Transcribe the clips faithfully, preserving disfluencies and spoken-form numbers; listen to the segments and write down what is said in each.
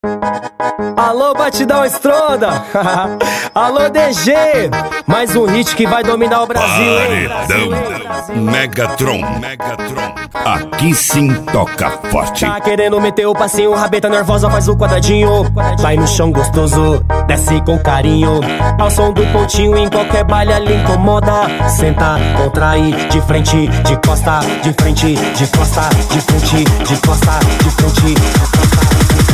Alô, Batidão Estronda. Alô, D G. Mais um hit que vai dominar o Brasil, hein? Paredão Megatron, Megatron. Aqui sim toca forte. Tá querendo meter o passinho, rabeta nervosa faz o quadradinho. Vai no chão gostoso, desce com carinho. Ao som do pontinho, em qualquer baile ali incomoda. Senta, contrai, de frente, de costa, de frente, de costa, de frente, de costa, de frente, de costa.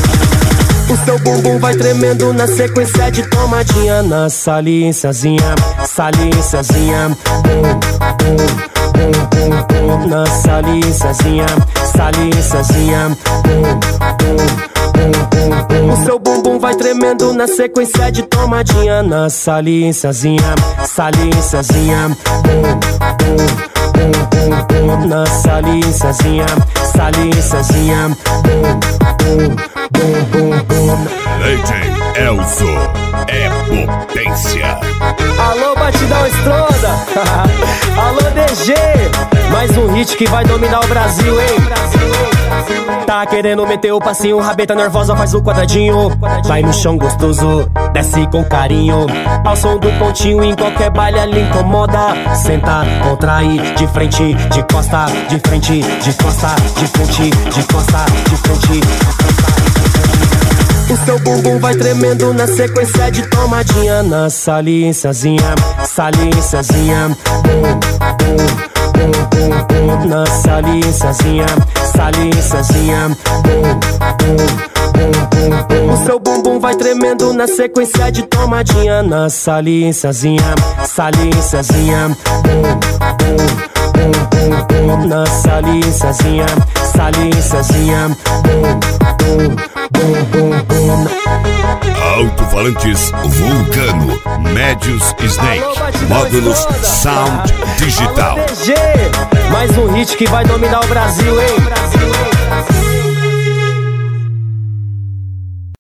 O seu bumbum vai tremendo na sequência de tomadinha. Na saliênciazinha, saliênciazinha. Bum, bum, bum, bum, bum. Na saliênciazinha, saliênciazinha. Bum, bum, bum, bum, bum. O seu bumbum vai tremendo na sequência de tomadinha. Na saliênciazinha, saliênciazinha. Bum, bum, bum, bum, bum. Na saliênciazinha, saliênciazinha. Bum, bum, bum, bum, bum. D J Elzo é potência. Alô, Batidão Estronda. Alô, D G. Mais um hit que vai dominar o Brasil, hein? Tá querendo meter o passinho, rabeta nervosa faz o quadradinho. Vai no chão gostoso, desce com carinho. Ao som do pontinho, em qualquer baile ali incomoda. Senta, contrai, de frente, de costa, de frente, de costa, de frente, de costa, de frente, de costa. O seu bumbum vai tremendo na sequência de tomadinha. Na saliênciazinha, saliênciazinha. Bum, bum, bum, bum, bum. Na saliênciazinha, saliênciazinha. Bum, bum, bum, bum, bum. O seu bumbum vai tremendo na sequência de tomadinha. Na saliênciazinha, saliênciazinha. Bum, bum, bum, bum, bum. Na saliênciazinha, saliênciazinha. Bum, bum, bum, bum, bum. Alto-falantes Vulcano, médios Snake, módulos Sound Digital. Alô, D G. Mais um hit que vai dominar o Brasil, hein?